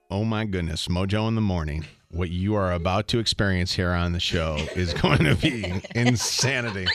Oh my goodness, Mojo in the morning. What you are about to experience here on the show is going to be insanity.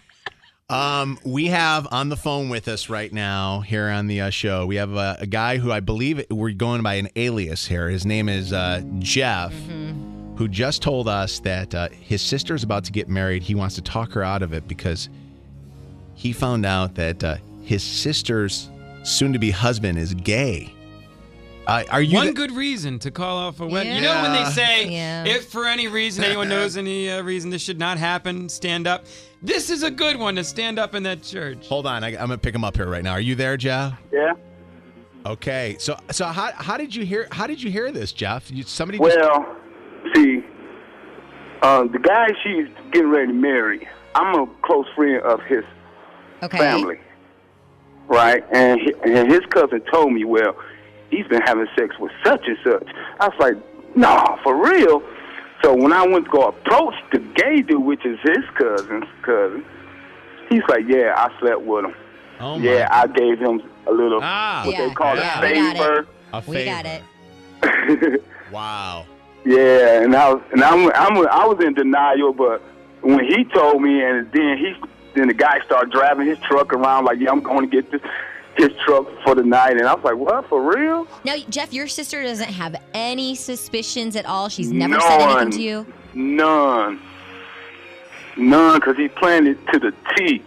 We have on the phone with us right now here on the show. We have a guy who I believe we're going by an alias here. His name is Jeff, who just told us that his sister's about to get married. He wants to talk her out of it because he found out that his sister's soon-to-be husband is gay. Are you One good reason to call off a wedding. Yeah. You know when they say, Yeah. if for any reason anyone knows any reason this should not happen, stand up. This is a good one to stand up in that church. Hold on, I'm gonna pick him up here right now. Are you there, Jeff? Yeah. Okay, so how did you hear this, Jeff? Somebody Well, see, the guy she's getting ready to marry, I'm a close friend of his Okay. family, right? And his cousin told me, well, he's been having sex with such and such. I was like, nah, for real? So when I went to go approach the gay dude, which is his cousin, he's like, yeah, I slept with him. Oh my. Yeah, I gave him a little, what Yeah, they call yeah, a we got favor. A We got favor. it. Wow. Yeah, and I was in denial, but when he told me, and then the guy started driving his truck around like, yeah, I'm going to get his truck for the night, and I was like, what, for real? Now, Jeff, your sister doesn't have any suspicions at all. She's never said anything to you. None, because he planned it to the T.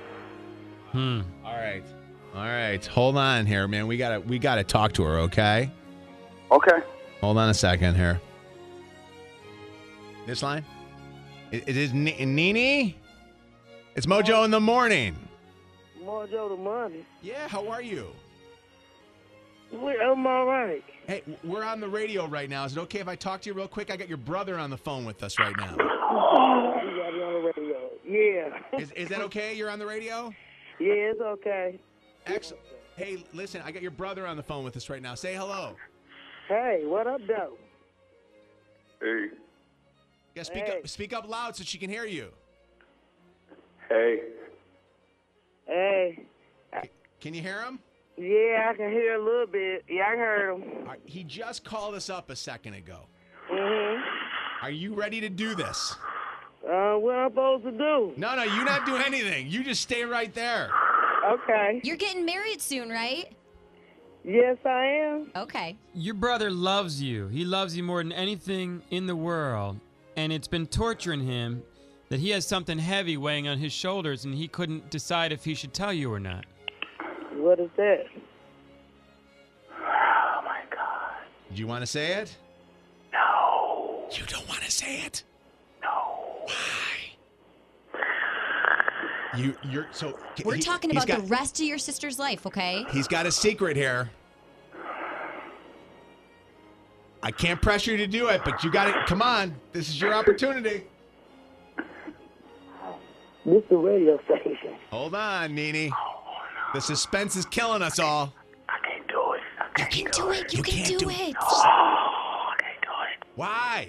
All right. Hold on here, man. We gotta talk to her, okay? Okay. Hold on a second here. This line? It is Nene? It's Mojo in the morning. Mojo the money. Yeah, how are you? I'm all right. Hey, we're on the radio right now. Is it okay if I talk to you real quick? I got your brother on the phone with us right now. You got me on the radio. Yeah. Is that okay? You're on the radio? Yeah, it's okay. Excellent. Hey, listen, I got your brother on the phone with us right now. Say hello. Hey, what up, though? Hey. Yeah, Hey. speak up loud so she can hear you. Hey. Hey. Can you hear him? Yeah, I can hear a little bit. Yeah, I heard him. All right, he just called us up a second ago. Mm-hmm. Are you ready to do this? What I'm supposed to do? No, you not do anything. You just stay right there. Okay. You're getting married soon, right? Yes, I am. Okay. Your brother loves you. He loves you more than anything in the world. And it's been torturing him that he has something heavy weighing on his shoulders and he couldn't decide if he should tell you or not. What is that? Oh, my God. Do you want to say it? No. You don't want to say it? No. Why? You're so. We're talking about the rest of your sister's life, okay? He's got a secret here. I can't pressure you to do it, but you got it. Come on, this is your opportunity. This the radio station. Hold on, Nene. The suspense is killing us all. I can't do it. You can do it. You can do it. Oh, I can't do it. Why?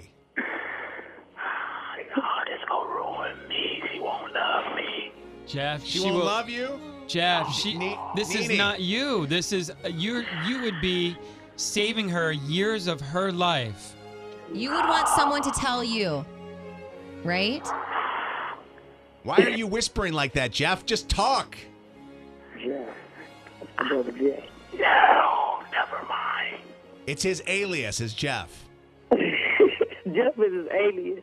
Oh, this gonna ruin me. She won't love me. Jeff, She won't love you? Jeff, this is Nene. not you. This is you would be saving her years of her life. You would want someone to tell you, right? Why are you whispering like that, Jeff? Just talk. Yeah. Brother Jeff. No, never mind. It's his alias, is Jeff. Jeff is his alias.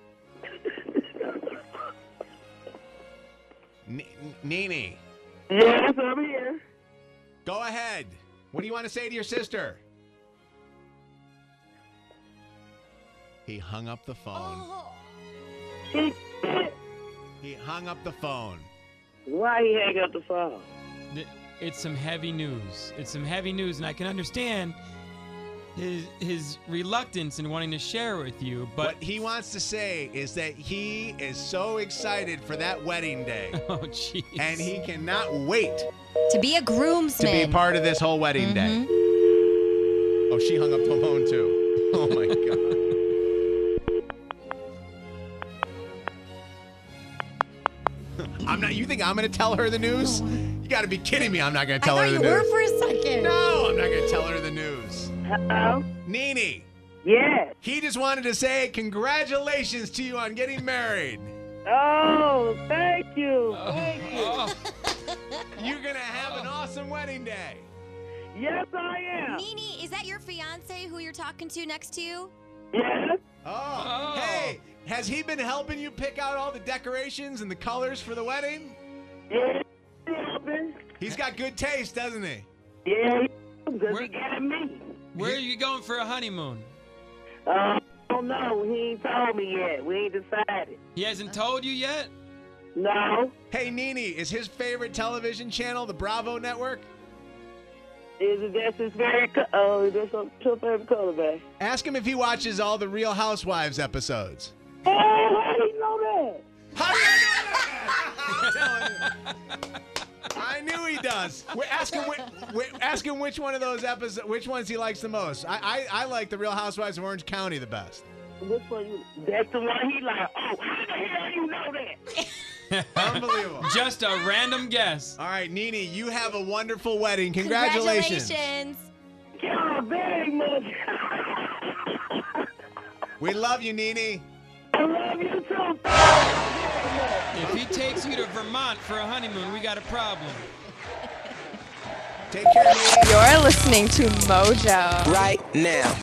Nene, Yes, I'm here. go ahead. What do you want to say to your sister? He hung up the phone. He hung up the phone. Why he hang up the phone? It's some heavy news. It's some heavy news, and I can understand his reluctance in wanting to share with you, but What he wants to say is that he is so excited for that wedding day, oh jeez. and he cannot wait To be a to groomsman. be a part of this whole wedding day. Oh, she hung up the phone too. Oh my God. I'm not. You think I'm going to tell her the news? You got to be kidding me! I'm not going to tell I her thought the you were news. for a second. No, I'm not going to tell her the news. Hello? Nene, Yes. he just wanted to say congratulations to you on getting married. Oh, thank you. Thank you. Oh, You're going to have an awesome wedding day. Yes, I am. Nene, is that your fiance who you're talking to next to you? Yes. Oh, hey, has he been helping you pick out all the decorations and the colors for the wedding? Yeah. He's got good taste, doesn't he? Yeah. Because Where- he got me. where are you going for a honeymoon? I don't know. He ain't told me yet. We ain't decided. He hasn't told you yet? No. Hey, Nene, is his favorite television channel the Bravo Network? That's his favorite that's your favorite color, man. Ask him if he watches all the Real Housewives episodes. Oh, how do you know that? How do you know that? I'm telling you. I knew he does. Ask him which one of those episodes, which ones he likes the most. I like the Real Housewives of Orange County the best. Which one you? That's the one he like. Oh, how the hell you know that? Unbelievable. Just a random guess. All right, Nene, you have a wonderful wedding. Congratulations. Congratulations. God, very much. We love you, Nene. I love you too. If he takes you to Vermont for a honeymoon, we got a problem. Take care, Nene. You're listening to Mojo. Right now.